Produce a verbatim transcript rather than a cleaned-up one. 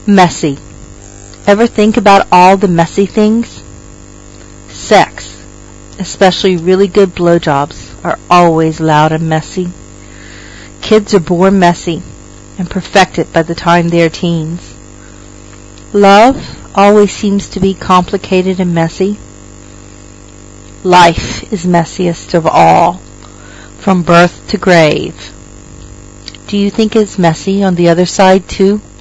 Messy. Ever think about all the messy things? Sex, especially really good blowjobs, are always loud and messy. Kids are born messy and perfect it by the time they are teens. Love always seems to be complicated and messy. Life is messiest of all, from birth to grave. Do you think it's messy on the other side too?